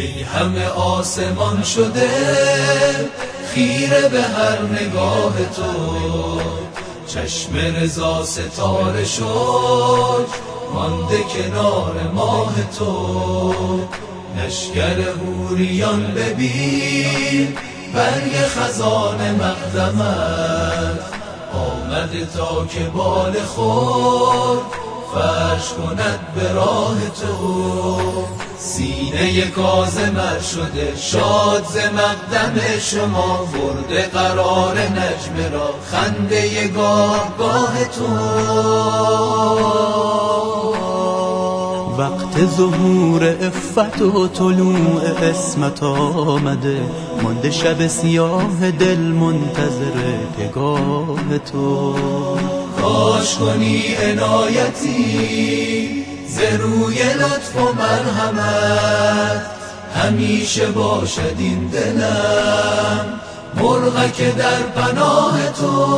ای همه آسمان شده خیره به هر نگاه تو، چشم رضا ستاره شد مانده کنار ماه تو. لشگر حوریان ببین برگ خزان مقدمت، آمده تا که بال خود فرش کند به راه تو. سینه کاظمر شده شاد ز مقدم شما، برده قرار نجم را خنده گاه گاه تو. وقت ظهور عفت و طلوع عصمت آمده، مانده شب سیاه دل منتظر پگاه تو. کاش کنی عنایتی ز روی لطف و مرحمت، همیشه باشد این دلم مرغک در پناه تو.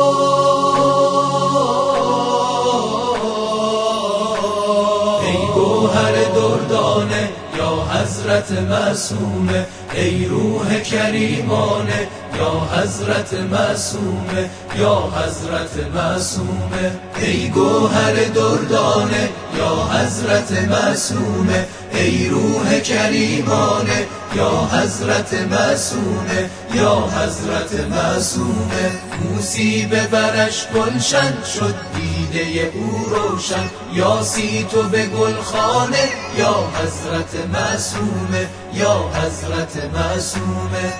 ای گوهر دردانه یا حضرت معصومه، ای روح کریمانه یا حضرت معصومه، یا حضرت معصومه. ای گوهر دردانه یا حضرت معصومه، ای روح کریمانه یا حضرت معصومه، یا حضرت معصومه. موسی به برش گلشن شد دیده او روشن، یاسی تو به گلخانه یا حضرت معصومه، یا حضرت معصومه.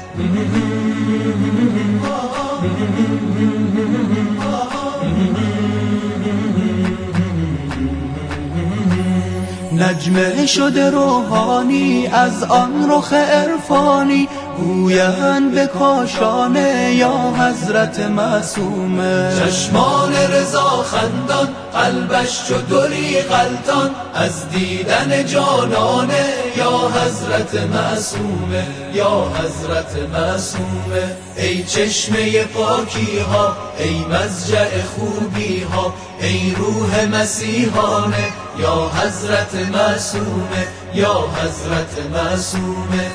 نجمه شده روحانی از آن رخ عرفانی، گویند به کاشانه یا حضرت معصومه. چشمان رضا خندان قلبش چو دری غلطان، از دیدن جانانه یا حضرت معصومه، یا حضرت معصومه. ای چشمه پاکی ها، ای مضجع خوبی ها، ای روح مسیحانه یا حضرت معصومه، یا حضرت معصومه.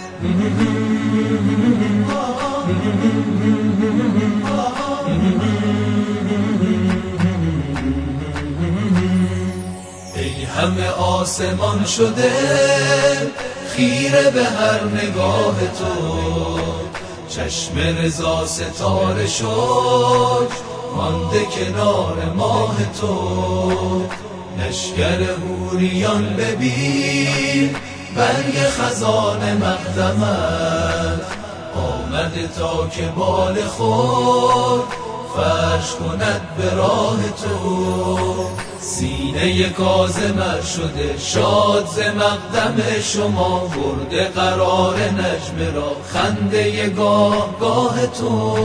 ای همه آسمان شده خیره به هر نگاه تو، چشم رضا ستاره شد مانده کنار ماه تو. لشگر حوریان ببین برگ خزان مقدمت، آمده تا که بال خود فرش کند به راه تو. سینه کاظمر شده شاد ز مقدم شما، برده قرار نجم را خنده گاه گاه تو.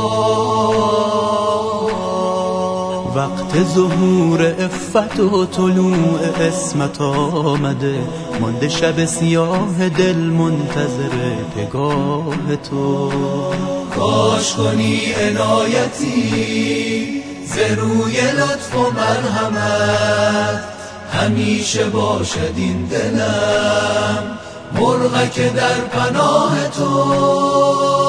وقت ظهور عفت و طلوع عصمت آمده، مانده شب سیاه دل منتظر پگاه تو. کاش کنی عنایتی ز روی لطف و مرحمت، همیشه باشد این دلم مرغک در پناه تو.